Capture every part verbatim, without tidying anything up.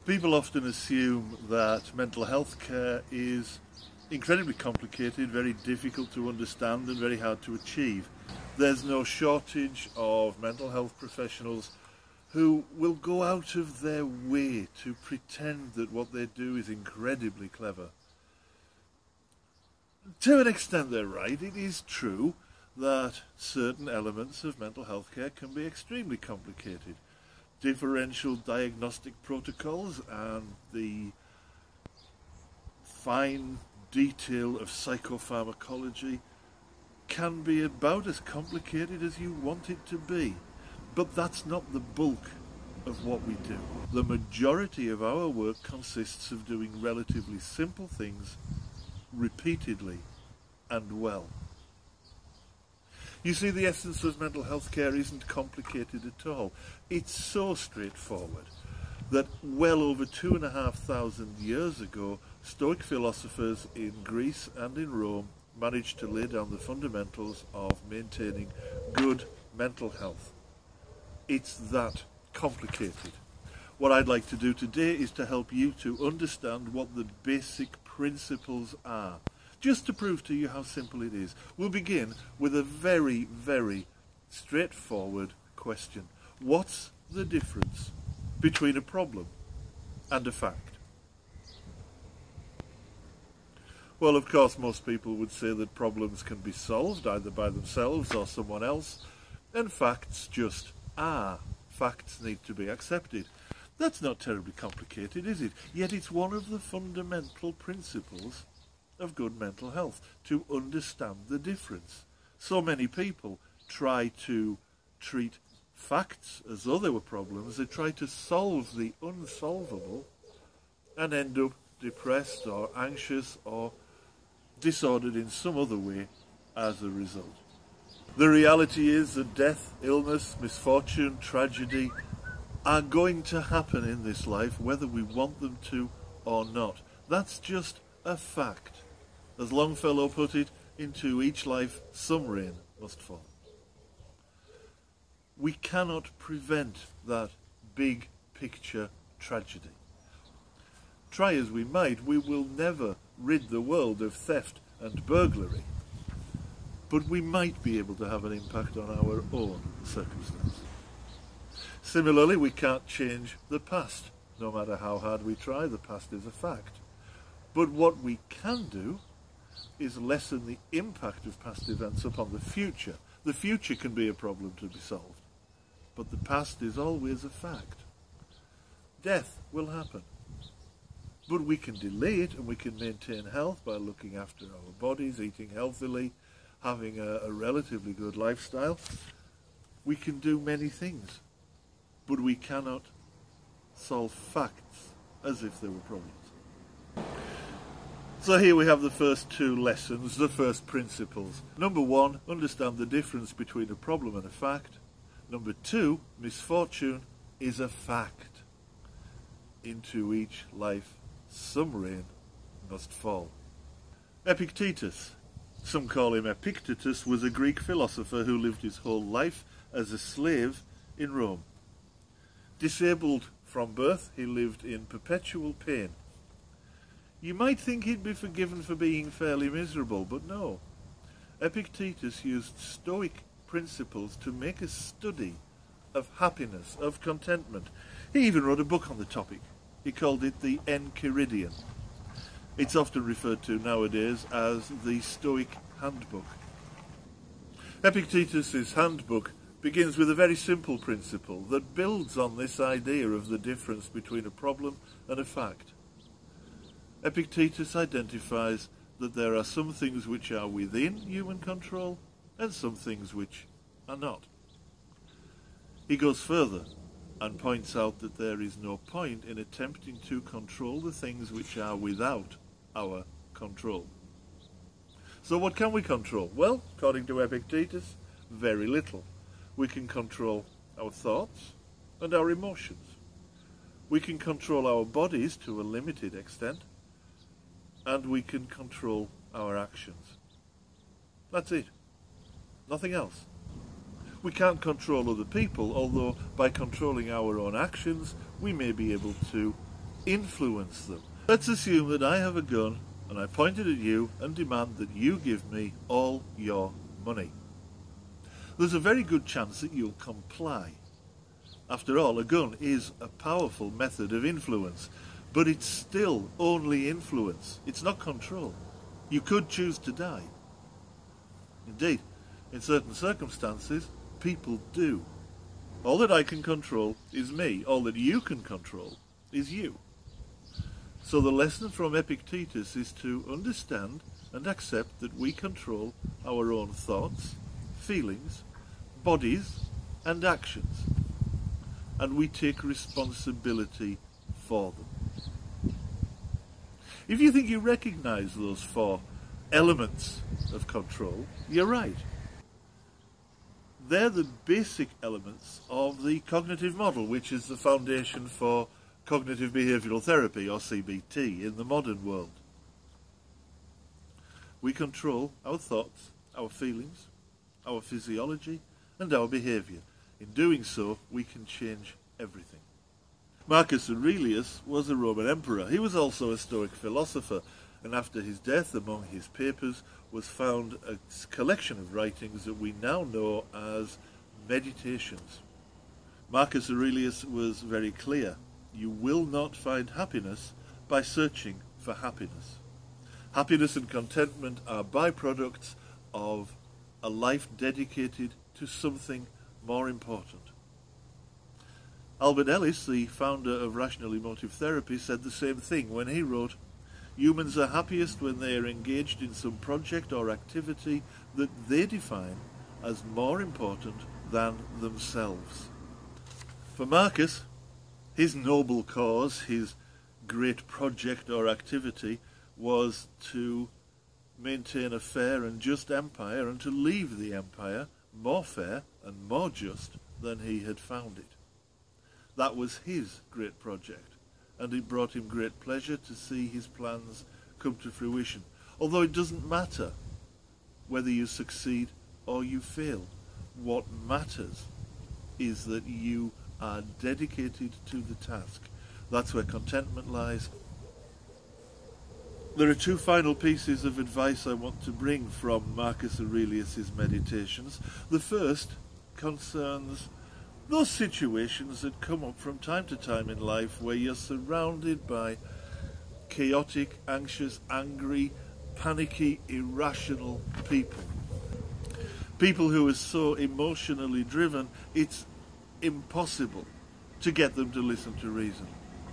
People often assume that mental health care is incredibly complicated, very difficult to understand and very hard to achieve. There's no shortage of mental health professionals who will go out of their way to pretend that what they do is incredibly clever. To an extent they're right. It is true that certain elements of mental health care can be extremely complicated. Differential diagnostic protocols and the fine detail of psychopharmacology can be about as complicated as you want it to be. But that's not the bulk of what we do. The majority of our work consists of doing relatively simple things repeatedly and well. You see, the essence of mental health care isn't complicated at all. It's so straightforward that well over two and a half thousand years ago, Stoic philosophers in Greece and in Rome managed to lay down the fundamentals of maintaining good mental health. It's that complicated. What I'd like to do today is to help you to understand what the basic principles are, just to prove to you how simple it is. We'll begin with a very, very straightforward question. What's the difference between a problem and a fact? Well, of course, most people would say that problems can be solved either by themselves or someone else, and facts just are. Facts need to be accepted. That's not terribly complicated, is it? Yet it's one of the fundamental principles of good mental health, to understand the difference. So many people try to treat facts as though they were problems. They try to solve the unsolvable and end up depressed or anxious or disordered in some other way as a result. The reality is that death, illness, misfortune, tragedy are going to happen in this life whether we want them to or not. That's just a fact. As Longfellow put it, into each life some rain must fall. We cannot prevent that big picture tragedy. Try as we might, we will never rid the world of theft and burglary, but we might be able to have an impact on our own circumstance. Similarly, we can't change the past. No matter how hard we try, the past is a fact. But what we can do is lessen the impact of past events upon the future. The future can be a problem to be solved, but the past is always a fact. Death will happen, but we can delay it and we can maintain health by looking after our bodies, eating healthily, having a, a relatively good lifestyle. We can do many things, but we cannot solve facts as if they were problems. So here we have the first two lessons, the first principles. Number one, understand the difference between a problem and a fact. Number two, misfortune is a fact. Into each life some rain must fall. Epictetus, some call him Epictetus, was a Greek philosopher who lived his whole life as a slave in Rome. Disabled from birth, he lived in perpetual pain. You might think he'd be forgiven for being fairly miserable, but no. Epictetus used Stoic principles to make a study of happiness, of contentment. He even wrote a book on the topic. He called it the Enchiridion. It's often referred to nowadays as the Stoic Handbook. Epictetus's handbook begins with a very simple principle that builds on this idea of the difference between a problem and a fact. Epictetus identifies that there are some things which are within human control and some things which are not. He goes further and points out that there is no point in attempting to control the things which are without our control. So what can we control? Well, according to Epictetus, very little. We can control our thoughts and our emotions. We can control our bodies to a limited extent, and we can control our actions. That's it. Nothing else. We can't control other people, although by controlling our own actions, we may be able to influence them. Let's assume that I have a gun and I point it at you and demand that you give me all your money. There's a very good chance that you'll comply. After all, a gun is a powerful method of influence, but it's still only influence. It's not control. You could choose to die. Indeed, in certain circumstances, people do. All that I can control is me. All that you can control is you. So the lesson from Epictetus is to understand and accept that we control our own thoughts, feelings, bodies, and actions. And we take responsibility for them. If you think you recognize those four elements of control, you're right. They're the basic elements of the cognitive model, which is the foundation for cognitive behavioral therapy, or C B T, in the modern world. We control our thoughts, our feelings, our physiology, and our behavior. In doing so, we can change everything. Marcus Aurelius was a Roman emperor. He was also a Stoic philosopher, and after his death, among his papers was found a collection of writings that we now know as Meditations. Marcus Aurelius was very clear. You will not find happiness by searching for happiness. Happiness and contentment are byproducts of a life dedicated to something more important. Albert Ellis, the founder of rational emotive therapy, said the same thing when he wrote, "Humans are happiest when they are engaged in some project or activity that they define as more important than themselves." For Marcus, his noble cause, his great project or activity, was to maintain a fair and just empire and to leave the empire more fair and more just than he had found it. That was his great project, and it brought him great pleasure to see his plans come to fruition. Although it doesn't matter whether you succeed or you fail. What matters is that you are dedicated to the task. That's where contentment lies. There are two final pieces of advice I want to bring from Marcus Aurelius' Meditations. The first concerns those situations that come up from time to time in life where you're surrounded by chaotic, anxious, angry, panicky, irrational people. People who are so emotionally driven, it's impossible to get them to listen to reason.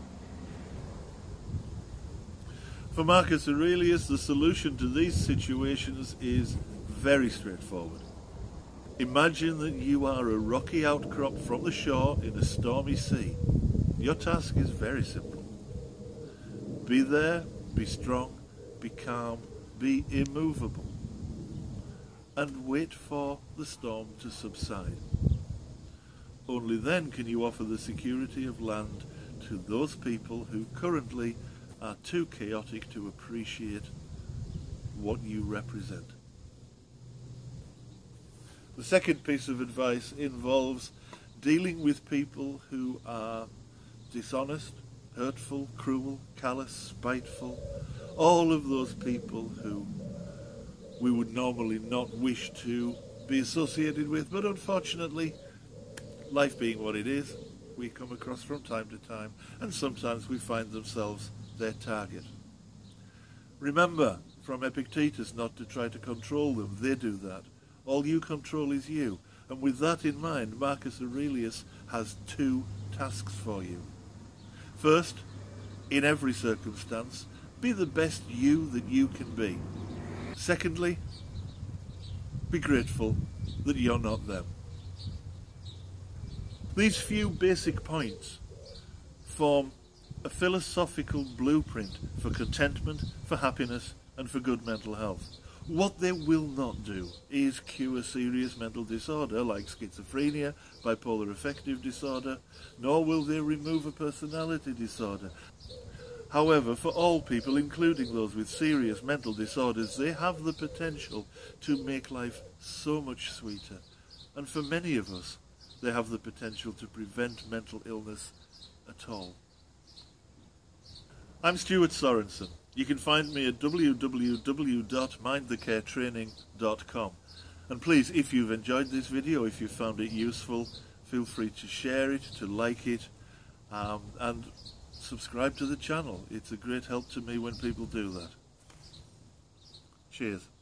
For Marcus Aurelius, the solution to these situations is very straightforward. Imagine that you are a rocky outcrop from the shore in a stormy sea. Your task is very simple. Be there, be strong, be calm, be immovable, and wait for the storm to subside. Only then can you offer the security of land to those people who currently are too chaotic to appreciate what you represent. The second piece of advice involves dealing with people who are dishonest, hurtful, cruel, callous, spiteful, all of those people who we would normally not wish to be associated with, but unfortunately, life being what it is, we come across from time to time, and sometimes we find themselves their target. Remember from Epictetus not to try to control them. They do that. All you control is you. And with that in mind, Marcus Aurelius has two tasks for you. First, in every circumstance, be the best you that you can be. Secondly, be grateful that you're not them. These few basic points form a philosophical blueprint for contentment, for happiness, and for good mental health. What they will not do is cure serious mental disorder like schizophrenia, bipolar affective disorder, nor will they remove a personality disorder. However, for all people, including those with serious mental disorders, they have the potential to make life so much sweeter. And for many of us, they have the potential to prevent mental illness at all. I'm Stuart Sorensen. You can find me at w w w dot mind the care training dot com. And please, if you've enjoyed this video, if you found it useful, feel free to share it, to like it, um, and subscribe to the channel. It's a great help to me when people do that. Cheers.